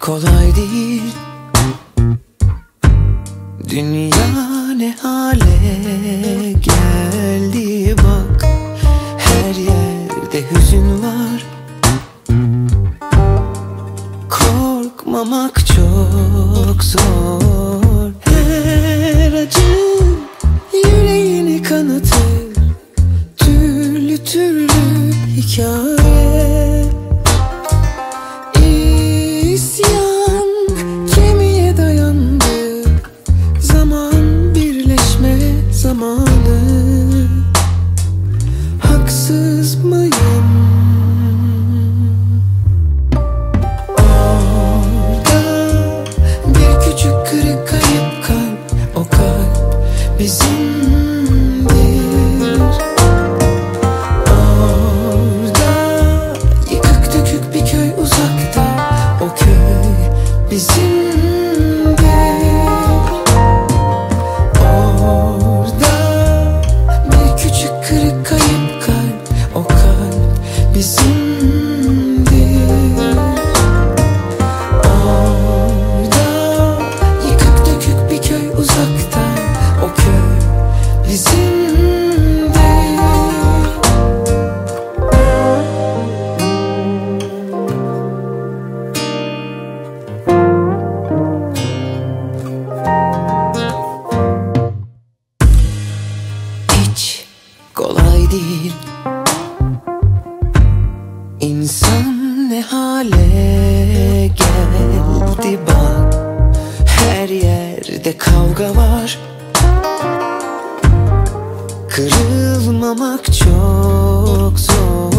kolay değil. Dünya ne hale geldi bak. Her yerde hüzün var. Korkmamak çok zor. Her acı yüreğini kanatır. Türlü türlü hikaye. İsyan kemiğe dayandı. Zaman birleşme zamanı. Haksız mıyım? Orada bir küçük kırık kayıp kalp. O kalp bizimdir. Orada yıkık dökük bir köy uzakta. O köy bizimdir. Orada bir küçük kırık kayıp kalp. O kalp bizimdir. Orada yıkık dökük bir köy uzakta. O köy bizimdir. Hiç kolay değil. İnsan ne hale geldi bak. Her yerde kavga var. Kırılmamak çok zor.